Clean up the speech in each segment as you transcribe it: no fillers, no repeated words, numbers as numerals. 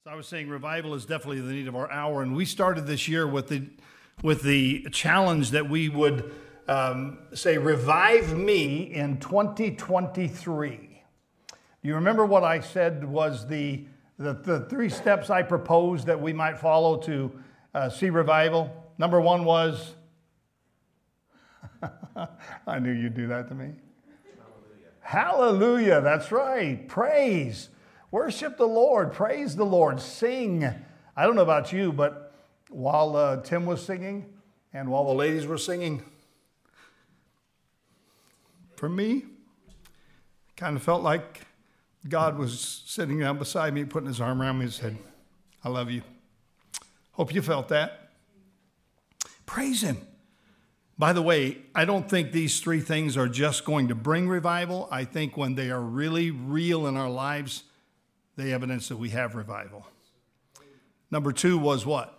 So I was saying revival is definitely the need of our hour, and we started this year with the challenge that we would say, revive me in 2023. You remember what I said was the 3 steps I proposed that we might follow to see revival? Number 1 was, I knew you'd do that to me. Hallelujah, that's right. Praise. Worship the Lord. Praise the Lord. Sing. I don't know about you, but while Tim was singing and while the ladies were singing, for me, kind of felt like God was sitting down beside me, putting his arm around me and said, I love you. Hope you felt that. Praise him. By the way, I don't think these 3 things are just going to bring revival. I think when they are really real in our lives, they evidence that we have revival. Number 2 was what?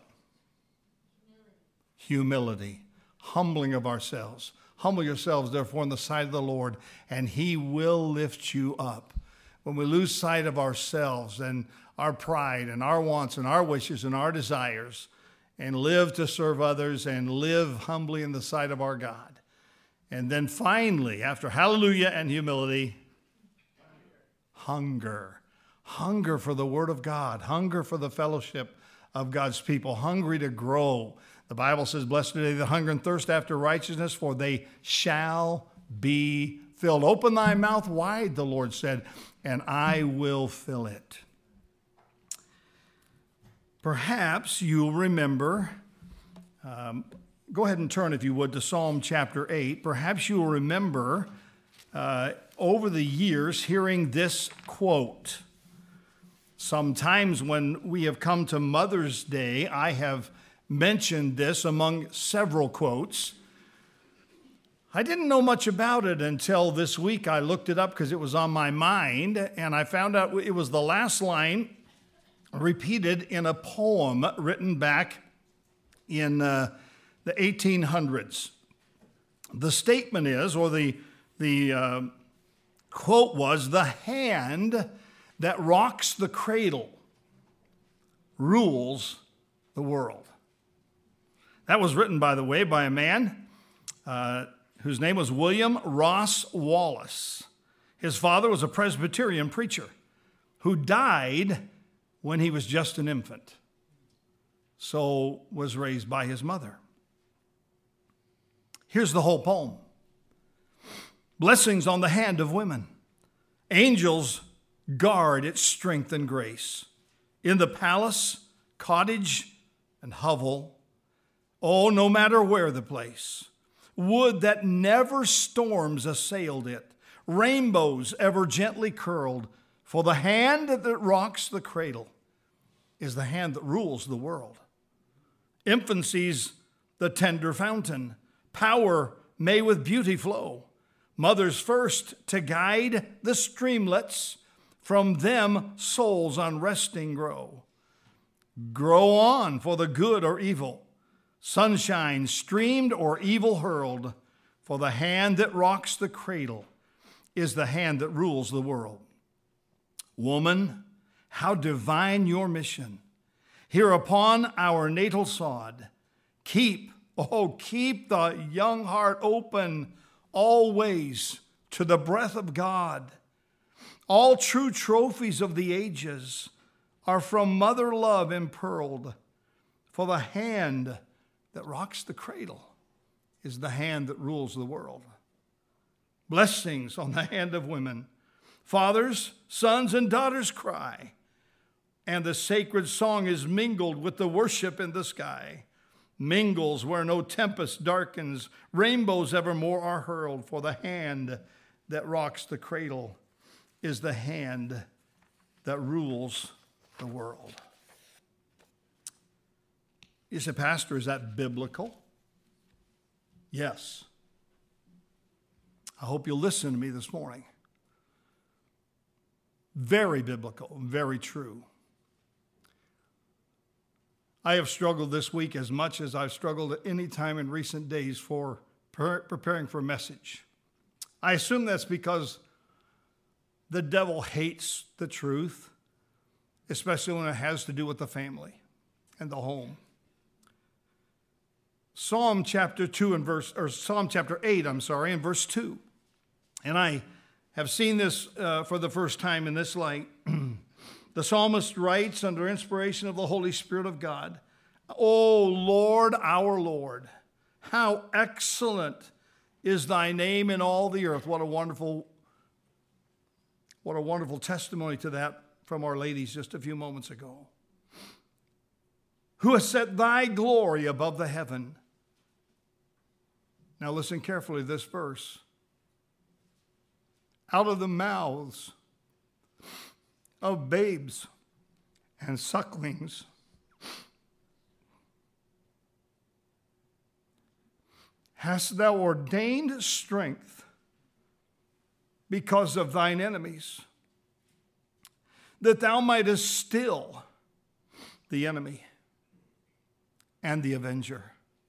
Humility. Humbling of ourselves. Humble yourselves, therefore, in the sight of the Lord, and he will lift you up. When we lose sight of ourselves and our pride and our wants and our wishes and our desires, and live to serve others and live humbly in the sight of our God. And then finally, after hallelujah and humility, hunger. Hunger for the Word of God. Hunger for the fellowship of God's people. Hungry to grow. The Bible says, blessed are they that hunger and thirst after righteousness, for they shall be filled. Open thy mouth wide, the Lord said, and I will fill it. Perhaps you'll remember, go ahead and turn, if you would, to Psalm chapter 8. Perhaps you'll remember over the years hearing this quote. Sometimes when we have come to Mother's Day, I have mentioned this among several quotes. I didn't know much about it until this week. I looked it up because it was on my mind, and I found out it was the last line repeated in a poem written back in the 1800s. The statement is, or the quote was, the hand that rocks the cradle rules the world. That was written, by the way, by a man whose name was William Ross Wallace. His father was a Presbyterian preacher who died when he was just an infant. So was raised by his mother. Here's the whole poem. Blessings on the hand of women. Angels guard its strength and grace. In the palace, cottage, and hovel, oh, no matter where the place, wood that never storms assailed it, rainbows ever gently curled, for the hand that rocks the cradle is the hand that rules the world. Infancy's the tender fountain, power may with beauty flow. Mothers first to guide the streamlets, from them souls unresting grow. Grow on for the good or evil, sunshine streamed or evil hurled, for the hand that rocks the cradle is the hand that rules the world. Woman, how divine your mission. Here upon our natal sod, keep the young heart open always to the breath of God. All true trophies of the ages are from mother love impearled, for the hand that rocks the cradle is the hand that rules the world. Blessings on the hand of women. Fathers, sons, and daughters cry, and the sacred song is mingled with the worship in the sky. Mingles where no tempest darkens, rainbows evermore are hurled, for the hand that rocks the cradle is the hand that rules the world. You say, Pastor, is that biblical? Yes. I hope you'll listen to me this morning. Very biblical, very true. I have struggled this week as much as I've struggled at any time in recent days for preparing for a message. I assume that's because the devil hates the truth especially when it has to do with the family and the home. Psalm chapter 8, and verse 2. And I have seen this for the first time in this light. The psalmist writes under inspiration of the Holy Spirit of God, O Lord, our Lord, how excellent is thy name in all the earth. What a wonderful testimony to that from our ladies just a few moments ago. Who has set thy glory above the heaven. Now listen carefully to this verse. Out of the mouths of babes and sucklings hast thou ordained strength because of thine enemies, that thou mightest still the enemy and the avenger.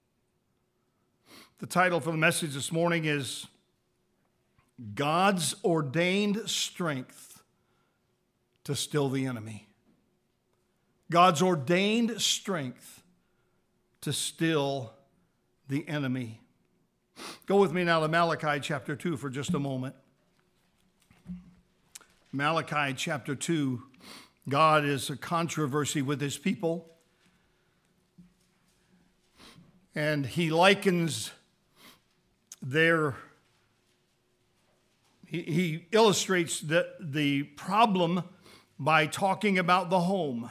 The title for the message this morning is God's Ordained Strength to Still the Enemy. God's ordained strength to still the enemy. Go with me now to Malachi chapter 2 for just a moment. Malachi chapter 2. God is a controversy with his people. And he likens he illustrates the problem by talking about the home.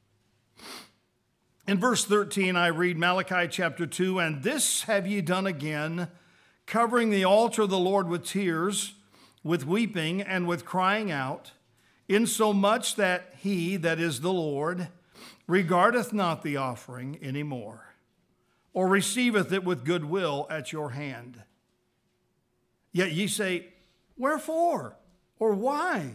In verse 13, I read Malachi chapter 2, and this have ye done again, covering the altar of the Lord with tears, with weeping, and with crying out, insomuch that he, that is the Lord, regardeth not the offering any more, or receiveth it with good will at your hand. Yet ye say, wherefore? Or why?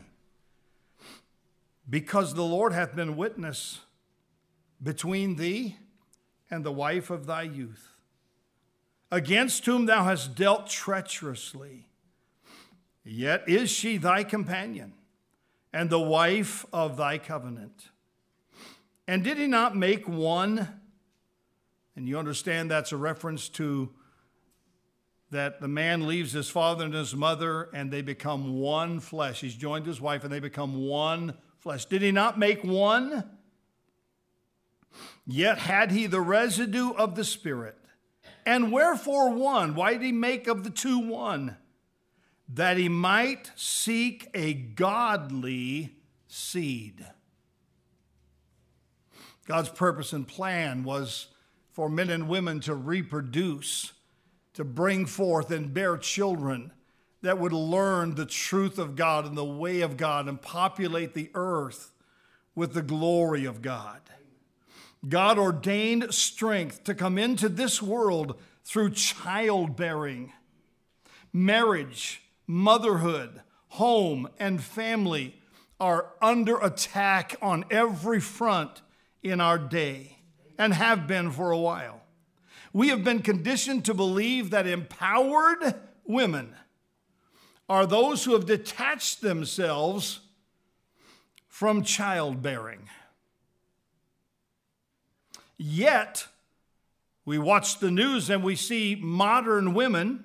Because the Lord hath been witness between thee and the wife of thy youth, against whom thou hast dealt treacherously. Yet is she thy companion, and the wife of thy covenant. And did he not make one? And you understand that's a reference to that the man leaves his father and his mother, and they become one flesh. He's joined his wife, and they become one flesh. Did he not make one? Yet had he the residue of the Spirit. And wherefore one? Why did he make of the two one? That he might seek a godly seed. God's purpose and plan was for men and women to reproduce, to bring forth and bear children that would learn the truth of God and the way of God and populate the earth with the glory of God. God ordained strength to come into this world through childbearing. Marriage, motherhood, home, and family are under attack on every front in our day and have been for a while. We have been conditioned to believe that empowered women are those who have detached themselves from childbearing. Yet, we watch the news and we see modern women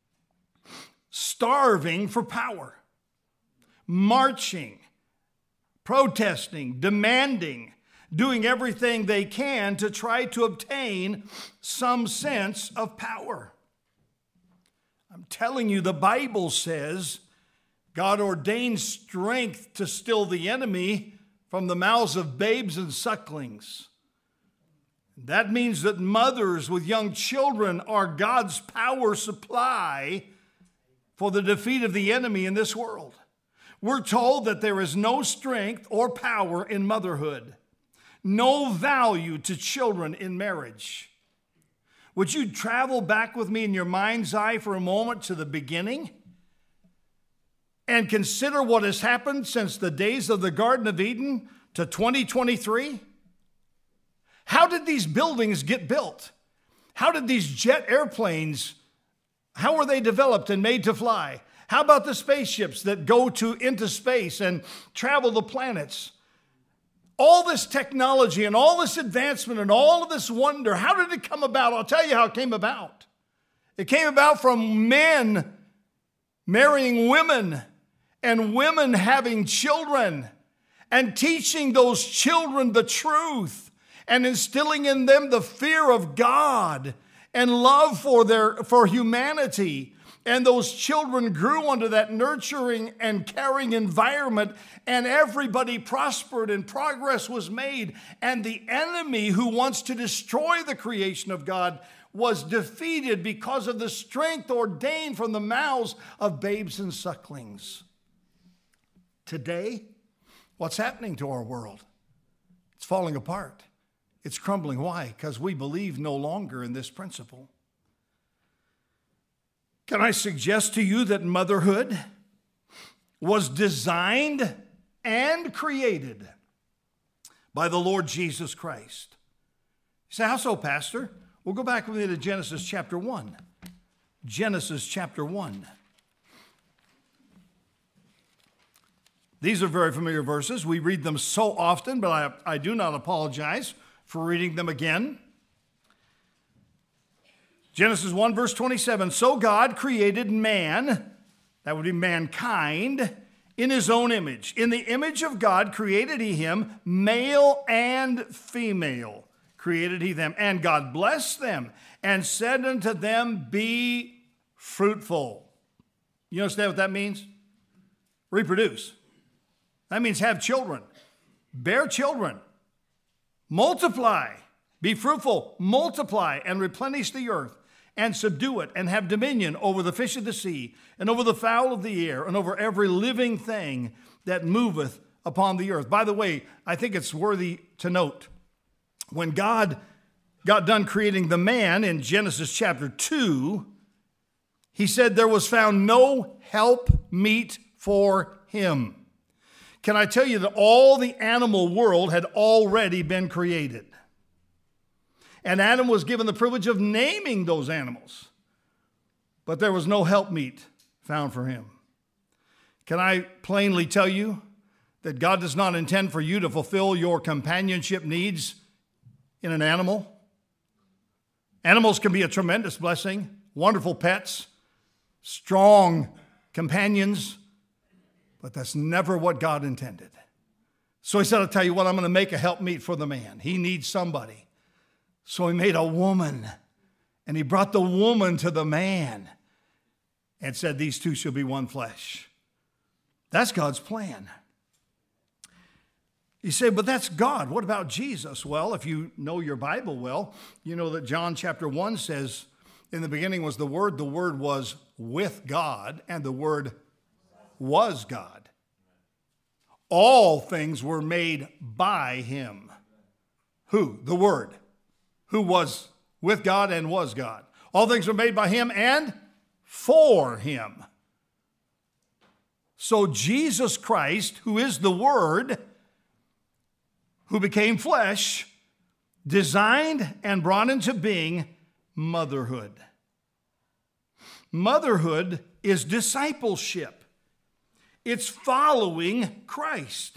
starving for power, marching, protesting, demanding, doing everything they can to try to obtain some sense of power. I'm telling you, the Bible says God ordained strength to still the enemy from the mouths of babes and sucklings. That means that mothers with young children are God's power supply for the defeat of the enemy in this world. We're told that there is no strength or power in motherhood, no value to children in marriage. Would you travel back with me in your mind's eye for a moment to the beginning and consider what has happened since the days of the Garden of Eden to 2023? How did these buildings get built? How did these jet airplanes, how were they developed and made to fly? How about the spaceships that go into space and travel the planets? all this technology and all this advancement and all of this wonder, how did it come about? I'll tell you how it came about. It came about from men marrying women and women having children and teaching those children the truth and instilling in them the fear of God and love for humanity. And those children grew under that nurturing and caring environment, and everybody prospered and progress was made. And the enemy who wants to destroy the creation of God was defeated because of the strength ordained from the mouths of babes and sucklings. Today, what's happening to our world? It's falling apart. It's crumbling. Why? Because we believe no longer in this principle. Can I suggest to you that motherhood was designed and created by the Lord Jesus Christ? You say, how so, Pastor? We'll go back with me to Genesis chapter 1. Genesis chapter 1. These are very familiar verses. We read them so often, but I do not apologize for reading them again. Genesis 1, verse 27, so God created man, that would be mankind, in his own image. In the image of God created he him, male and female created he them. And God blessed them and said unto them, be fruitful. You understand what that means? Reproduce. That means have children, bear children, multiply, be fruitful, multiply, and replenish the earth. And subdue it, and have dominion over the fish of the sea, and over the fowl of the air, and over every living thing that moveth upon the earth. By the way, I think it's worthy to note, when God got done creating the man in Genesis chapter 2, he said there was found no help meet for him. Can I tell you that all the animal world had already been created? And Adam was given the privilege of naming those animals. But there was no helpmeet found for him. Can I plainly tell you that God does not intend for you to fulfill your companionship needs in an animal? Animals can be a tremendous blessing, wonderful pets, strong companions, but that's never what God intended. So he said, I'll tell you what, I'm going to make a helpmeet for the man. He needs somebody. So he made a woman, and he brought the woman to the man and said, these two shall be one flesh. That's God's plan. You say, but that's God. What about Jesus? Well, if you know your Bible well, you know that John chapter 1 says, in the beginning was the Word was with God, and the Word was God. All things were made by him. Who? The Word. Who was with God and was God. All things were made by him and for him. So Jesus Christ, who is the Word, who became flesh, designed and brought into being motherhood. Motherhood is discipleship. It's following Christ.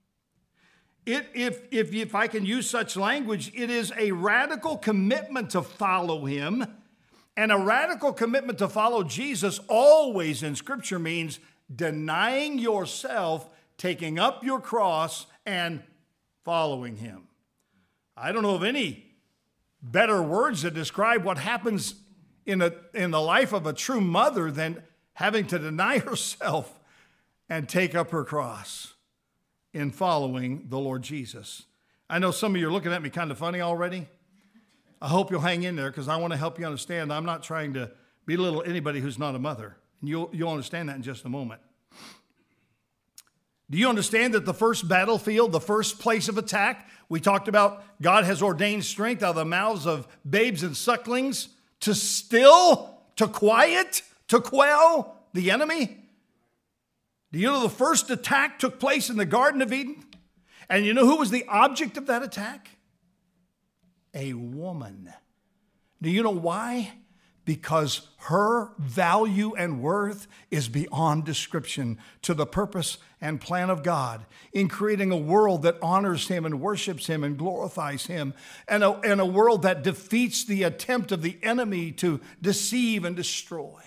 If I can use such language, it is a radical commitment to follow him. And a radical commitment to follow Jesus always in Scripture means denying yourself, taking up your cross, and following him. I don't know of any better words that describe what happens in the life of a true mother than having to deny herself and take up her cross in following the Lord Jesus. I know some of you are looking at me kind of funny already. I hope you'll hang in there because I want to help you understand I'm not trying to belittle anybody who's not a mother. And you'll understand that in just a moment. Do you understand that the first battlefield, the first place of attack, we talked about God has ordained strength out of the mouths of babes and sucklings to still, to quiet, to quell the enemy? Do you know the first attack took place in the Garden of Eden? And you know who was the object of that attack? A woman. Do you know why? because her value and worth is beyond description to the purpose and plan of God in creating a world that honors him and worships him and glorifies him, and a world that defeats the attempt of the enemy to deceive and destroy.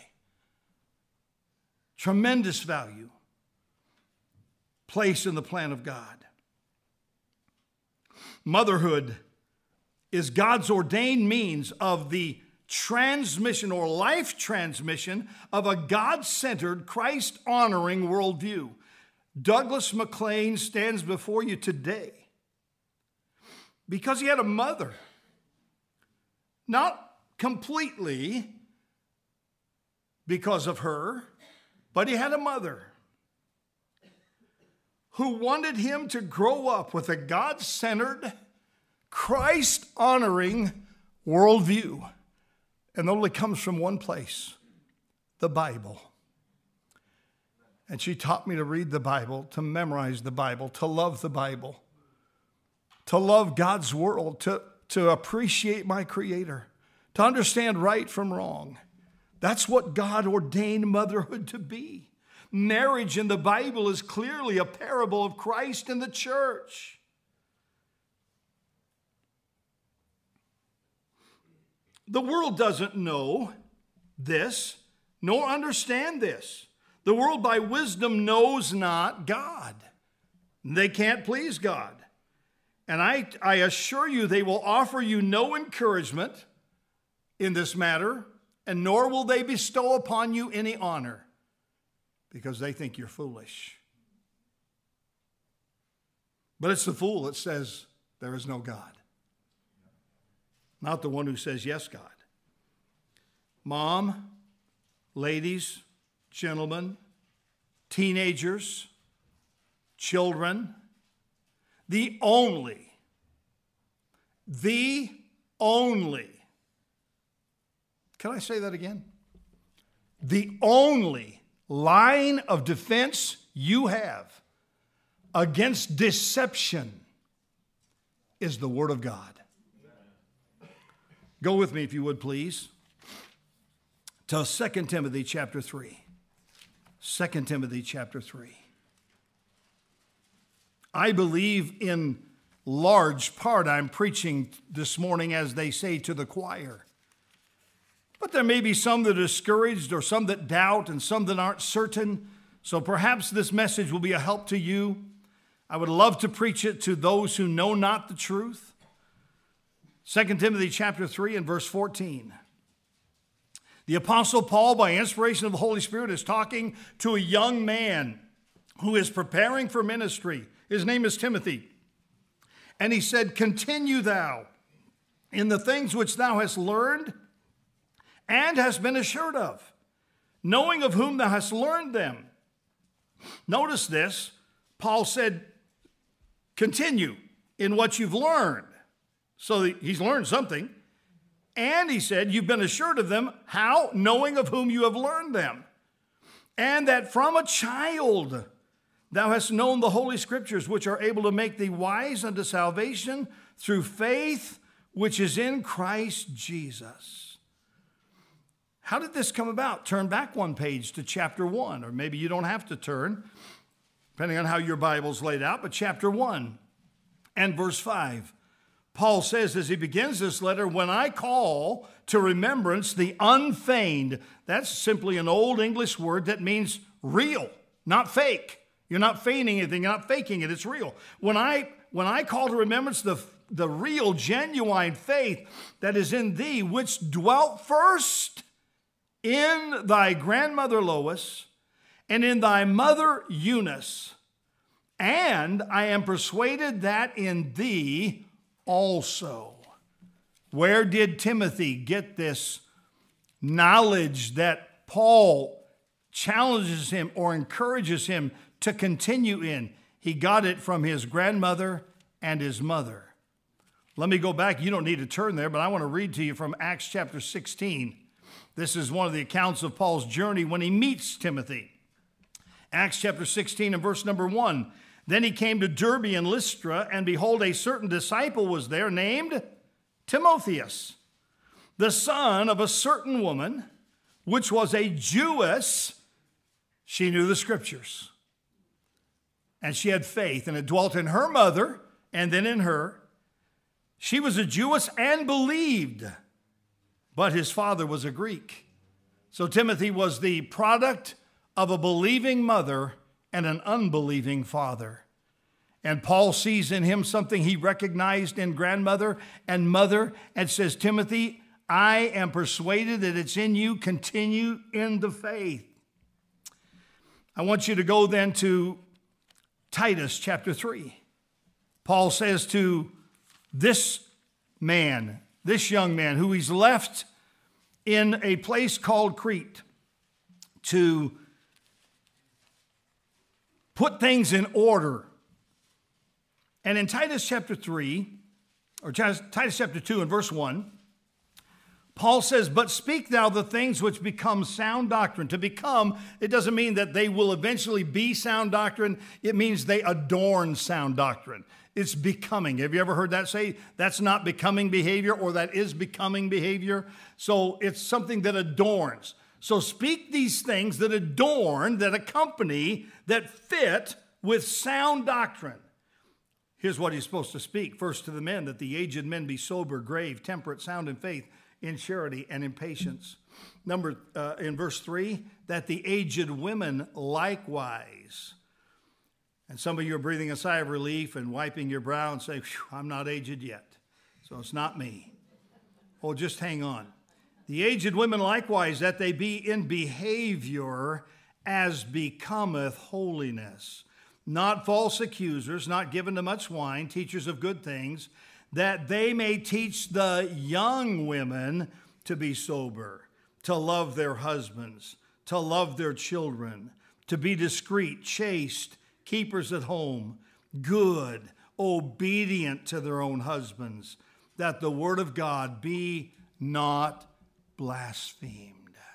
Tremendous value placed in the plan of God. Motherhood is God's ordained means of the transmission or life transmission of a God-centered, Christ-honoring worldview. Douglas MacLean stands before you today because he had a mother. Not completely because of her, but he had a mother who wanted him to grow up with a God-centered, Christ-honoring worldview. And it only comes from one place, the Bible. And she taught me to read the Bible, to memorize the Bible, to love the Bible, to love God's world, to appreciate my Creator, to understand right from wrong. That's what God ordained motherhood to be. Marriage in the Bible is clearly a parable of Christ and the church. The world doesn't know this, nor understand this. The world by wisdom knows not God. They can't please God. And I assure you they will offer you no encouragement in this matter, and nor will they bestow upon you any honor, because they think you're foolish. But it's the fool that says there is no God. Not the one who says, yes, God. Mom, ladies, gentlemen, teenagers, children, the only, can I say that again? The only line of defense you have against deception is the Word of God. Go with me, if you would, please, to 2 Timothy chapter 3. 2 Timothy chapter 3. I believe in large part I'm preaching this morning, as they say, to the choir. But there may be some that are discouraged, or some that doubt, and some that aren't certain. So perhaps this message will be a help to you. I would love to preach it to those who know not the truth. 2 Timothy chapter 3 and verse 14. The Apostle Paul, by inspiration of the Holy Spirit, is talking to a young man who is preparing for ministry. His name is Timothy. And he said, continue thou in the things which thou hast learned and hast been assured of, knowing of whom thou hast learned them. Notice this. Paul said, continue in what you've learned. So he's learned something. And he said, you've been assured of them. How? Knowing of whom you have learned them. And that from a child thou hast known the Holy Scriptures, which are able to make thee wise unto salvation through faith which is in Christ Jesus. How did this come about? Turn back one page to chapter 1, or maybe you don't have to turn, depending on how your Bible's laid out, but chapter 1 and verse 5. Paul says as he begins this letter, when I call to remembrance the unfeigned, that's simply an old English word that means real, not fake. You're not feigning anything, you're not faking it, it's real. When I call to remembrance the real, genuine faith that is in thee, which dwelt first in thy grandmother Lois and in thy mother Eunice, and I am persuaded that in thee also. Where did Timothy get this knowledge that Paul challenges him or encourages him to continue in? He got it from his grandmother and his mother. Let me go back. You don't need to turn there, but I want to read to you from Acts chapter 16. This is one of the accounts of Paul's journey when he meets Timothy. Acts chapter 16 and verse number 1. Then he came to Derbe and Lystra, and behold, a certain disciple was there named Timotheus, the son of a certain woman, which was a Jewess. She knew the scriptures. And she had faith, and it dwelt in her mother and then in her. She was a Jewess and believed, but his father was a Greek. So Timothy was the product of a believing mother and an unbelieving father. And Paul sees in him something he recognized in grandmother and mother and says, Timothy, I am persuaded that it's in you. Continue in the faith. I want you to go then to Titus chapter 3. Paul says to this man, this young man who he's left in a place called Crete to put things in order. And in Titus chapter 3, or Titus chapter 2 and verse 1, Paul says, but speak thou the things which become sound doctrine. To become, it doesn't mean that they will eventually be sound doctrine. It means they adorn sound doctrine. It's becoming. Have you ever heard that say, that's not becoming behavior, or that is becoming behavior? So it's something that adorns. So speak these things that adorn, that accompany, that fit with sound doctrine. Here's what he's supposed to speak. First to the men, that the aged men be sober, grave, temperate, sound in faith, in charity, and in patience. In verse 3, that the aged women likewise. And some of you are breathing a sigh of relief and wiping your brow and say, I'm not aged yet, so it's not me. Oh, just hang on. The aged women likewise, that they be in behavior as becometh holiness, not false accusers, not given to much wine, teachers of good things, that they may teach the young women to be sober, to love their husbands, to love their children, to be discreet, chaste, keepers at home, good, obedient to their own husbands, that the word of God be not blasphemed.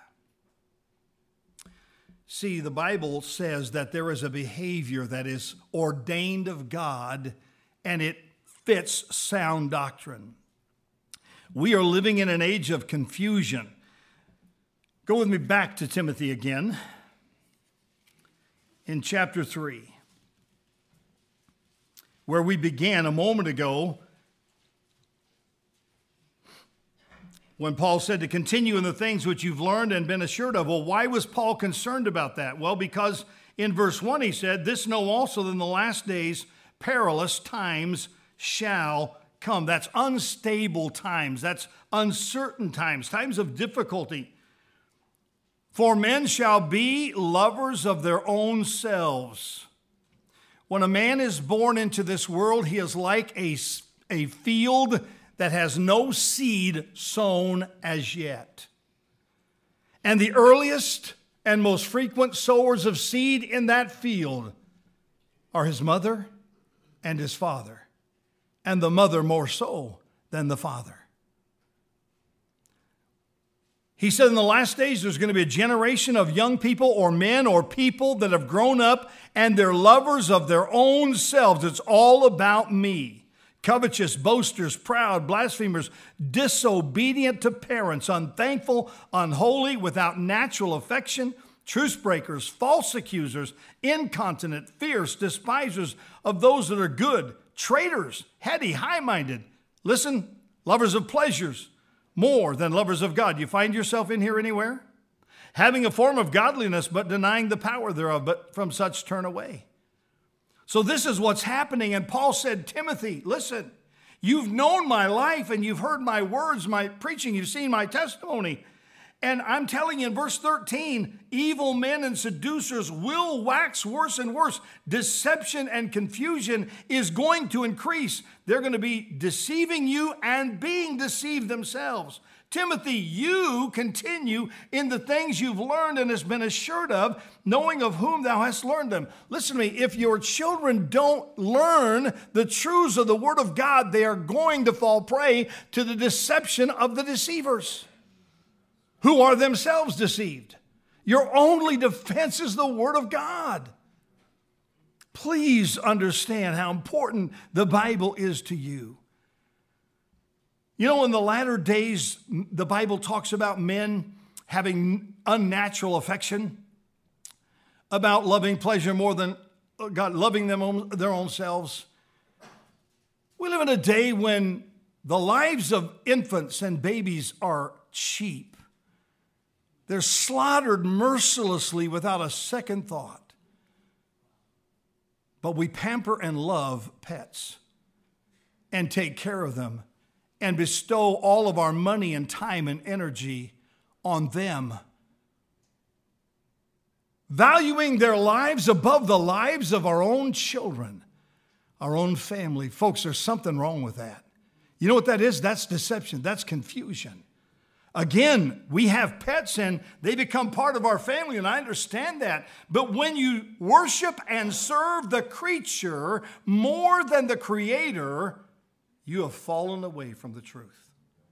See, the Bible says that there is a behavior that is ordained of God, and it fits sound doctrine. We are living in an age of confusion. Go with me back to Timothy again in chapter 3, where we began a moment ago when Paul said to continue in the things which you've learned and been assured of. Well, why was Paul concerned about that? Well, because in verse 1 he said, this know also that in the last days perilous times shall come. That's unstable times. That's uncertain times, times of difficulty. For men shall be lovers of their own selves. When a man is born into this world, he is like a field that has no seed sown as yet. And the earliest and most frequent sowers of seed in that field are his mother and his father, and the mother more so than the father. He said in the last days there's going to be a generation of young people or men or people that have grown up and they're lovers of their own selves. It's all about me. Covetous, boasters, proud, blasphemers, disobedient to parents, unthankful, unholy, without natural affection, truce breakers, false accusers, incontinent, fierce, despisers of those that are good, traitors, heady, high-minded. Listen, lovers of pleasures more than lovers of God. You find yourself in here anywhere? Having a form of godliness, but denying the power thereof, but from such turn away. So this is what's happening. And Paul said, Timothy, listen, you've known my life and you've heard my words, my preaching, you've seen my testimony. And I'm telling you in verse 13, evil men and seducers will wax worse and worse. Deception and confusion is going to increase. They're going to be deceiving you and being deceived themselves. Timothy, you continue in the things you've learned and has been assured of, knowing of whom thou hast learned them. Listen to me, if your children don't learn the truths of the Word of God, they are going to fall prey to the deception of the deceivers, who are themselves deceived. Your only defense is the Word of God. Please understand how important the Bible is to you. You know, in the latter days, the Bible talks about men having unnatural affection, about loving pleasure more than God, loving them their own selves. We live in a day when the lives of infants and babies are cheap. They're slaughtered mercilessly without a second thought. But we pamper and love pets and take care of them and bestow all of our money and time and energy on them, valuing their lives above the lives of our own children, our own family. Folks, there's something wrong with that. You know what that is? That's deception. That's confusion. Again, we have pets and they become part of our family, and I understand that. But when you worship and serve the creature more than the Creator, you have fallen away from the truth.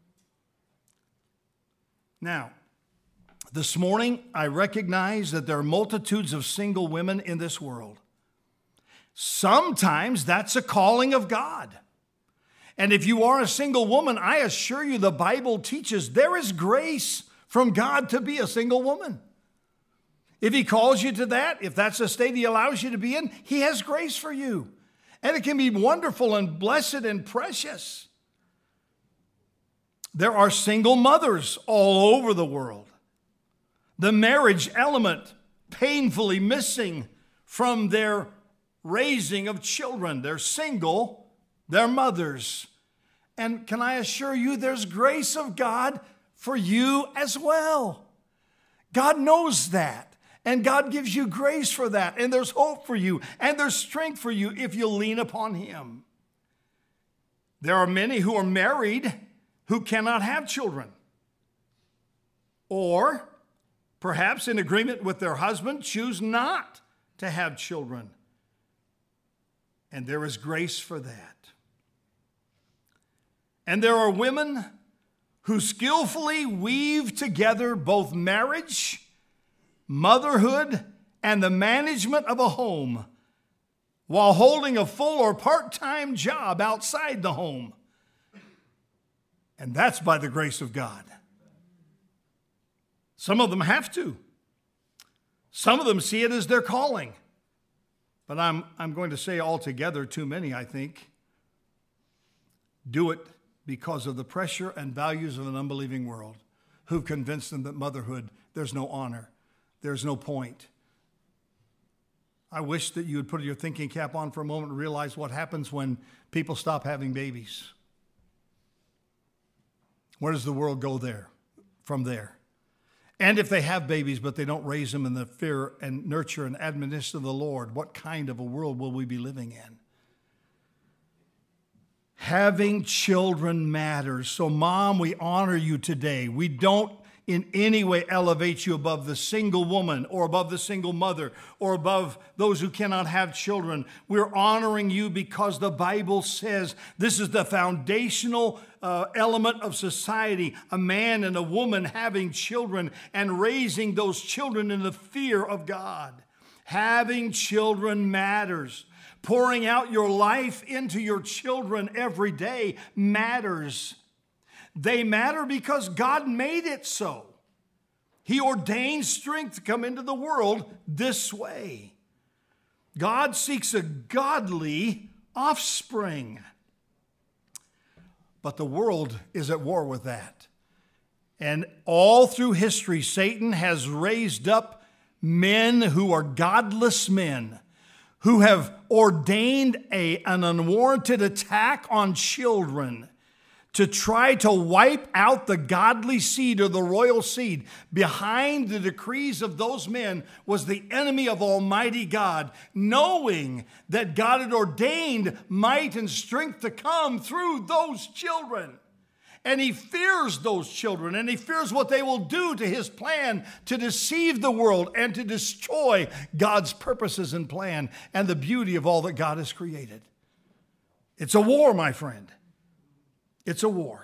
Now, this morning, I recognize that there are multitudes of single women in this world. Sometimes that's a calling of God. And if you are a single woman, I assure you the Bible teaches there is grace from God to be a single woman. If He calls you to that, if that's the state He allows you to be in, He has grace for you. And it can be wonderful and blessed and precious. There are single mothers all over the world. The marriage element painfully missing from their raising of children. They're single. They're mothers. And can I assure you, there's grace of God for you as well. God knows that. And God gives you grace for that. And there's hope for you. And there's strength for you if you lean upon Him. There are many who are married who cannot have children. Or perhaps in agreement with their husband, choose not to have children. And there is grace for that. And there are women who skillfully weave together both marriage, motherhood, and the management of a home while holding a full or part-time job outside the home. And that's by the grace of God. Some of them have to. Some of them see it as their calling. But I'm going to say altogether, too many, I think, do it because of the pressure and values of an unbelieving world who've convinced them that motherhood, there's no honor, there's no point. I wish that you would put your thinking cap on for a moment and realize what happens when people stop having babies. Where does the world go there, from there? And if they have babies, but they don't raise them in the fear and nurture and admonition of the Lord, what kind of a world will we be living in? Having children matters. So, Mom, we honor you today. We don't in any way elevate you above the single woman or above the single mother or above those who cannot have children. We're honoring you because the Bible says this is the foundational element of society, a man and a woman having children and raising those children in the fear of God. Having children matters. Pouring out your life into your children every day matters. They matter because God made it so. He ordained strength to come into the world this way. God seeks a godly offspring. But the world is at war with that. And all through history, Satan has raised up men who are godless men, who have ordained an unwarranted attack on children to try to wipe out the godly seed or the royal seed. Behind the decrees of those men was the enemy of Almighty God, knowing that God had ordained might and strength to come through those children. And he fears those children, and he fears what they will do to his plan to deceive the world and to destroy God's purposes and plan and the beauty of all that God has created. It's a war, my friend. It's a war.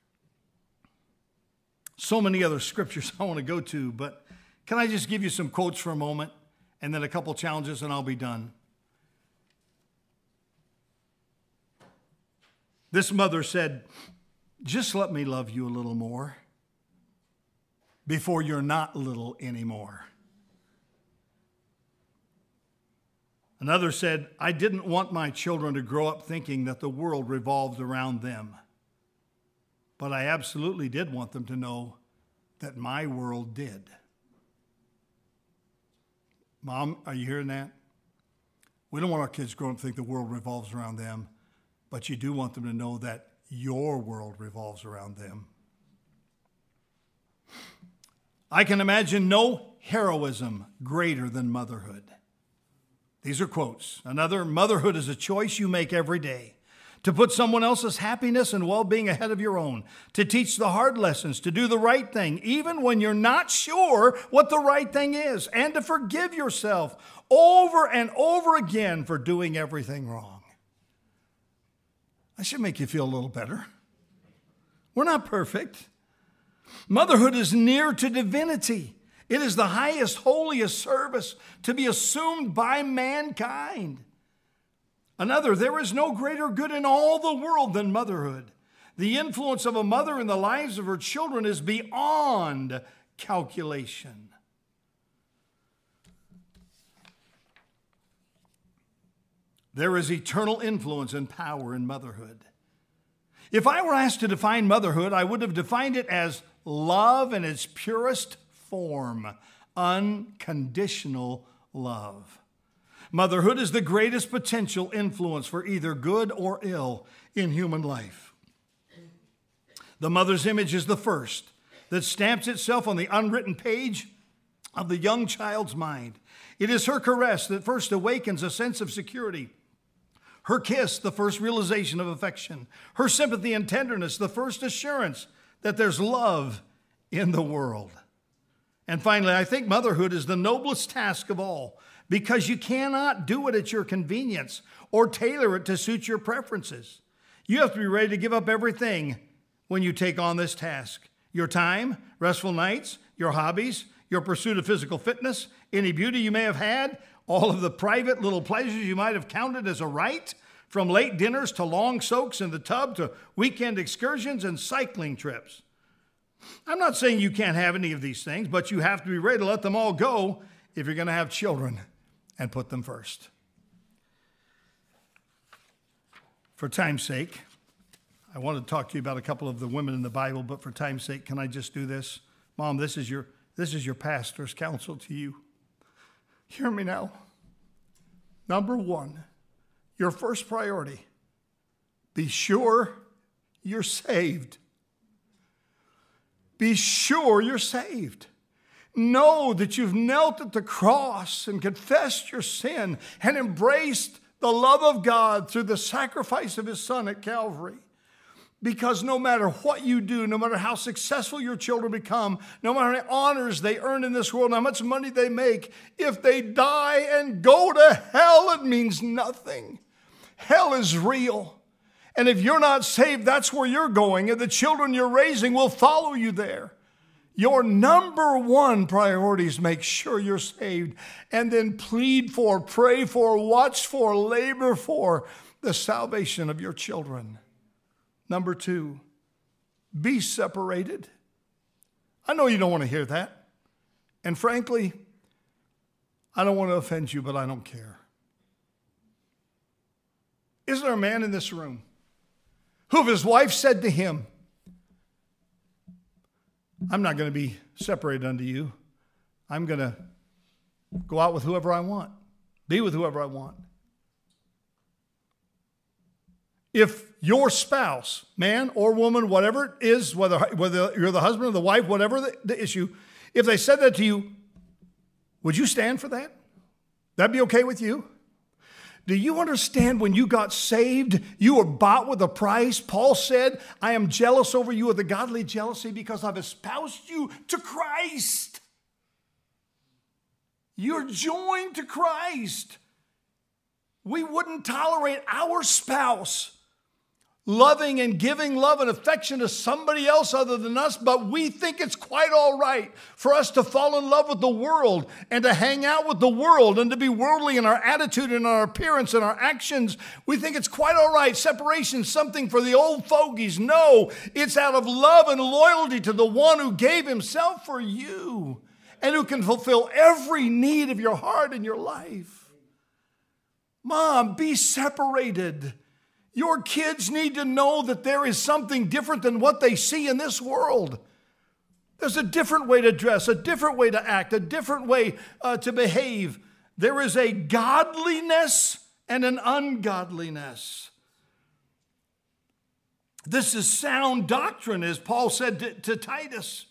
So many other scriptures I want to go to, but can I just give you some quotes for a moment and then a couple challenges and I'll be done. This mother said, just let me love you a little more before you're not little anymore. Another said, I didn't want my children to grow up thinking that the world revolved around them. But I absolutely did want them to know that my world did. Mom, are you hearing that? We don't want our kids growing up to think the world revolves around them, but you do want them to know that your world revolves around them. I can imagine no heroism greater than motherhood. These are quotes. Another, motherhood is a choice you make every day. To put someone else's happiness and well-being ahead of your own. To teach the hard lessons, to do the right thing, even when you're not sure what the right thing is. And to forgive yourself over and over again for doing everything wrong. That should make you feel a little better. We're not perfect. Motherhood is near to divinity. It is the highest, holiest service to be assumed by mankind. Another, there is no greater good in all the world than motherhood. The influence of a mother in the lives of her children is beyond calculation. There is eternal influence and power in motherhood. If I were asked to define motherhood, I would have defined it as love in its purest form, unconditional love. Motherhood is the greatest potential influence for either good or ill in human life. The mother's image is the first that stamps itself on the unwritten page of the young child's mind. It is her caress that first awakens a sense of security. Her kiss, the first realization of affection. Her sympathy and tenderness, the first assurance that there's love in the world. And finally, I think motherhood is the noblest task of all, because you cannot do it at your convenience or tailor it to suit your preferences. You have to be ready to give up everything when you take on this task. Your time, restful nights, your hobbies, your pursuit of physical fitness, any beauty you may have had, all of the private little pleasures you might have counted as a right, from late dinners to long soaks in the tub to weekend excursions and cycling trips. I'm not saying you can't have any of these things, but you have to be ready to let them all go if you're going to have children and put them first. For time's sake, I want to talk to you about a couple of the women in the Bible, but for time's sake, can I just do this? Mom, this is your pastor's counsel to you. Hear me now. Number one, your first priority, be sure you're saved. Be sure you're saved. Know that you've knelt at the cross and confessed your sin and embraced the love of God through the sacrifice of his Son at Calvary. Because no matter what you do, no matter how successful your children become, no matter how many honors they earn in this world, how much money they make, if they die and go to hell, it means nothing. Hell is real. And if you're not saved, that's where you're going, and the children you're raising will follow you there. Your number one priority is make sure you're saved, and then plead for, pray for, watch for, labor for the salvation of your children. Number two, be separated. I know you don't want to hear that. And frankly, I don't want to offend you, but I don't care. Is there a man in this room who, if his wife said to him, I'm not going to be separated unto you. I'm going to go out with whoever I want, be with whoever I want. If your spouse, man or woman, whatever it is, whether you're the husband or the wife, whatever the issue, if they said that to you, would you stand for that? That'd be okay with you? Do you understand when you got saved, you were bought with a price? Paul said, I am jealous over you with a godly jealousy because I've espoused you to Christ. You're joined to Christ. We wouldn't tolerate our spouse loving and giving love and affection to somebody else other than us, but we think it's quite all right for us to fall in love with the world and to hang out with the world and to be worldly in our attitude and our appearance and our actions. We think it's quite all right. Separation, something for the old fogies. No, it's out of love and loyalty to the one who gave himself for you and who can fulfill every need of your heart and your life. Mom, be separated. Your kids need to know that there is something different than what they see in this world. There's a different way to dress, a different way to act, a different way to behave. There is a godliness and an ungodliness. This is sound doctrine, as Paul said to Titus.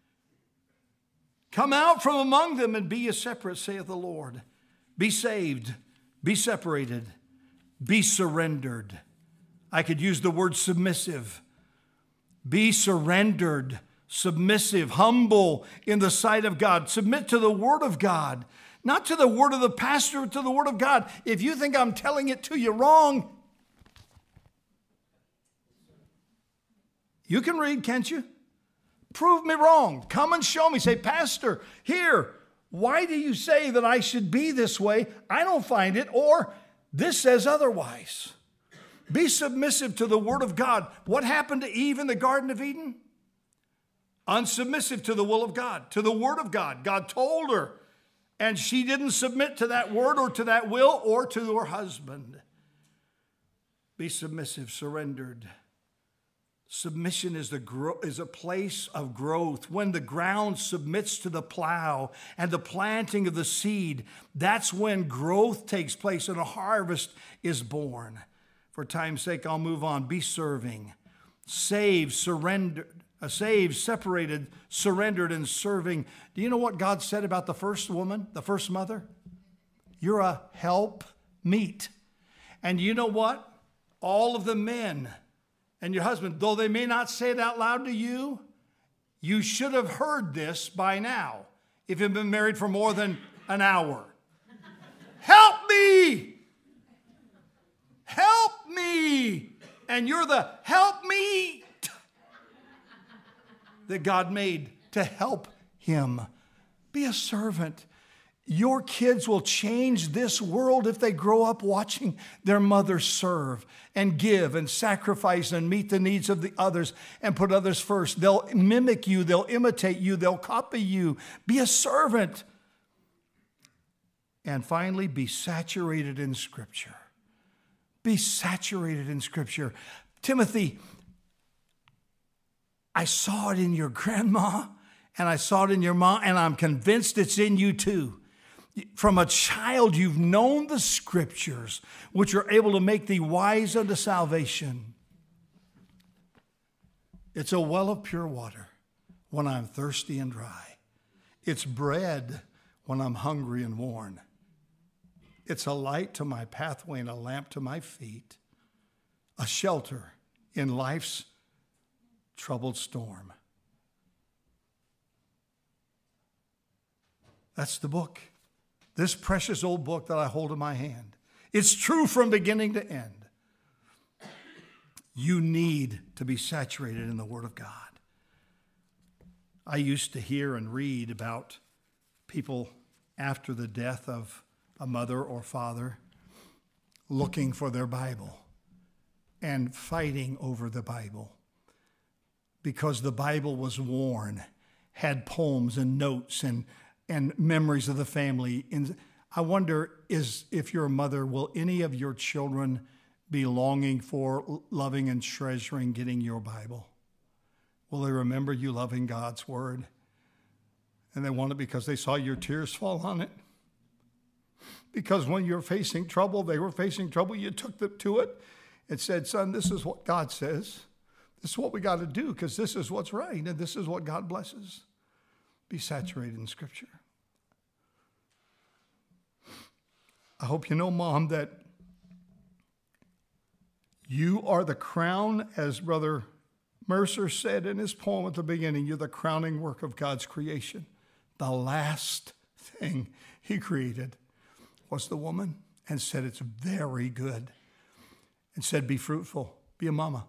Come out from among them and be ye separate, saith the Lord. Be saved, be separated, be surrendered. I could use the word submissive. Be surrendered, submissive, humble in the sight of God. Submit to the word of God, not to the word of the pastor, but to the word of God. If you think I'm telling it to you wrong, you can read, can't you? Prove me wrong. Come and show me. Say, Pastor, here, why do you say that I should be this way? I don't find it. Or this says otherwise. Be submissive to the word of God. What happened to Eve in the Garden of Eden? Unsubmissive to the will of God, to the word of God. God told her, and she didn't submit to that word or to that will or to her husband. Be submissive, surrendered. Submission is a place of growth. When the ground submits to the plow and the planting of the seed, that's when growth takes place and a harvest is born. For time's sake, I'll move on. Be serving. Saved, surrendered, saved, separated, surrendered, and serving. Do you know what God said about the first woman, the first mother? You're a help meet. And you know what? All of the men and your husband, though they may not say it out loud to you, you should have heard this by now if you've been married for more than an hour. Help me! Help me! And you're the help me that God made to help him. Be a servant. Your kids will change this world if they grow up watching their mother serve and give and sacrifice and meet the needs of the others and put others first. They'll mimic you. They'll imitate you. They'll copy you. Be a servant. And finally, be saturated in Scripture. Be saturated in Scripture. Timothy, I saw it in your grandma and I saw it in your mom, and I'm convinced it's in you too. From a child, you've known the Scriptures, which are able to make thee wise unto salvation. It's a well of pure water when I'm thirsty and dry. It's bread when I'm hungry and worn. It's a light to my pathway and a lamp to my feet, a shelter in life's troubled storm. That's the book. This precious old book that I hold in my hand. It's true from beginning to end. You need to be saturated in the Word of God. I used to hear and read about people after the death of a mother or father looking for their Bible and fighting over the Bible because the Bible was worn, had poems and notes and memories of the family. And I wonder if you're a mother, will any of your children be longing for, loving and treasuring getting your Bible? Will they remember you loving God's Word? And they want it because they saw your tears fall on it? Because when you're facing trouble, they were facing trouble, you took them to it and said, son, this is what God says. This is what we got to do because this is what's right and this is what God blesses. Be saturated in Scripture. I hope you know, Mom, that you are the crown, as Brother Mercer said in his poem at the beginning, you're the crowning work of God's creation. The last thing he created was the woman and said it's very good. And said, be fruitful, Be a mama.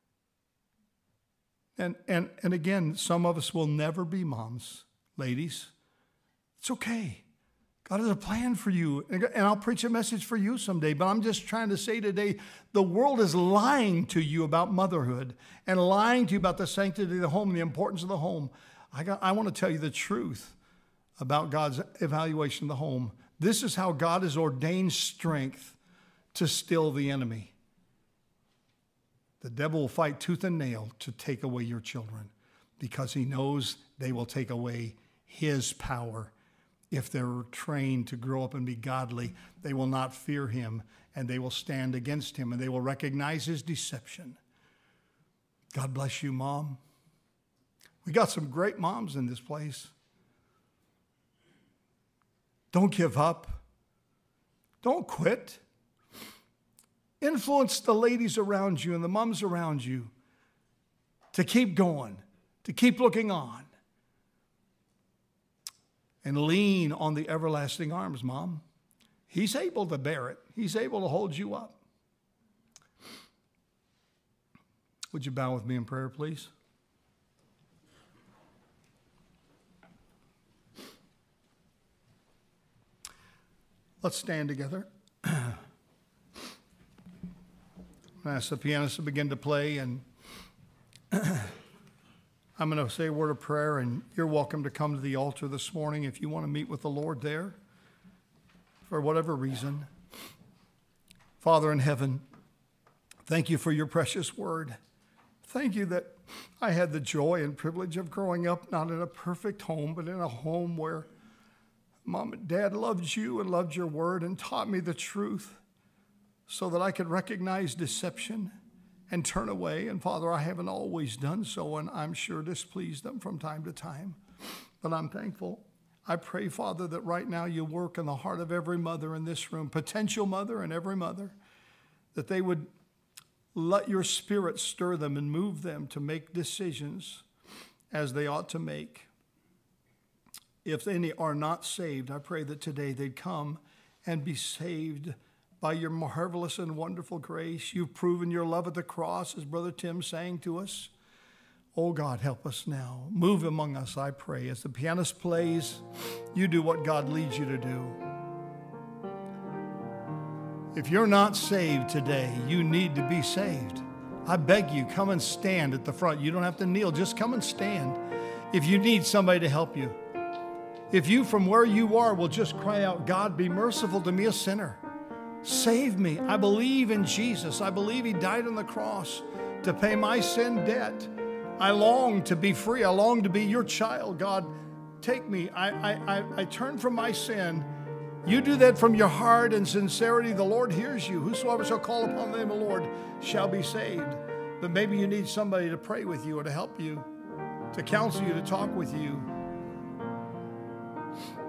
And again, some of us will never be moms, ladies. It's okay. God has a plan for you. And I'll preach a message for you someday. But I'm just trying to say today, the world is lying to you about motherhood and lying to you about the sanctity of the home and the importance of the home. I want to tell you the truth about God's evaluation of the home. This is how God has ordained strength to still the enemy. The devil will fight tooth and nail to take away your children because he knows they will take away his power. If they're trained to grow up and be godly, they will not fear him, and they will stand against him, and they will recognize his deception. God bless you, Mom. We got some great moms in this place. Don't give up. Don't quit. Influence the ladies around you and the moms around you to keep going, to keep looking on. And lean on the everlasting arms, Mom. He's able to bear it. He's able to hold you up. Would you bow with me in prayer, please? Let's stand together. I ask the pianist to begin to play, and I'm going to say a word of prayer, and you're welcome to come to the altar this morning if you want to meet with the Lord there for whatever reason. Father in heaven, thank you for your precious word. Thank you that I had the joy and privilege of growing up not in a perfect home, but in a home where Mom and Dad loved you and loved your word and taught me the truth so that I could recognize deception and turn away. And Father, I haven't always done so, and I'm sure displeased them from time to time. But I'm thankful. I pray, Father, that right now you work in the heart of every mother in this room, potential mother and every mother, that they would let your Spirit stir them and move them to make decisions as they ought to make. If any are not saved, I pray that today they'd come and be saved by your marvelous and wonderful grace. You've proven your love at the cross, as Brother Tim sang to us. Oh God, help us now. Move among us, I pray. As the pianist plays, you do what God leads you to do. If you're not saved today, you need to be saved. I beg you, come and stand at the front. You don't have to kneel, just come and stand. If you need somebody to help you. If you from where you are will just cry out, God, be merciful to me, a sinner. Save me. I believe in Jesus. I believe he died on the cross to pay my sin debt. I long to be free. I long to be your child. God, take me. I turn from my sin. You do that from your heart and sincerity. The Lord hears you. Whosoever shall call upon the name of the Lord shall be saved. But maybe you need somebody to pray with you or to help you, to counsel you, to talk with you.